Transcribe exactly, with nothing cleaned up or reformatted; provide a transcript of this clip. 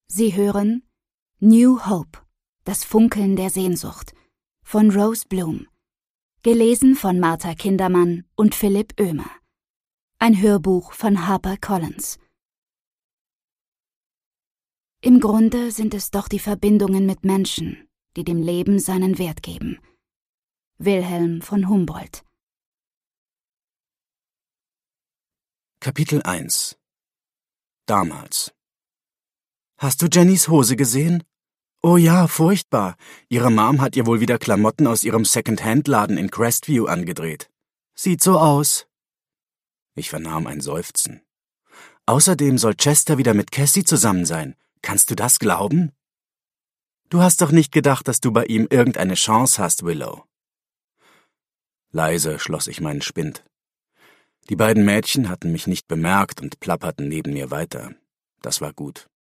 Sie hören New Hope, das Funkeln der Sehnsucht von Rose Bloom, gelesen von Martha Kindermann und Philipp Oehmer. Ein Hörbuch von HarperCollins. Im Grunde sind es doch die Verbindungen mit Menschen, die dem Leben seinen Wert geben. Wilhelm von Humboldt. Kapitel eins. Damals. »Hast du Jennys Hose gesehen?« »Oh ja, furchtbar. Ihre Mom hat ihr wohl wieder Klamotten aus ihrem Second-Hand-Laden in Crestview angedreht. Sieht so aus.« Ich vernahm ein Seufzen. »Außerdem soll Chester wieder mit Cassie zusammen sein. Kannst du das glauben?« »Du hast doch nicht gedacht, dass du bei ihm irgendeine Chance hast, Willow.« Leise schloss ich meinen Spind. Die beiden Mädchen hatten mich nicht bemerkt und plapperten neben mir weiter. Das war gut.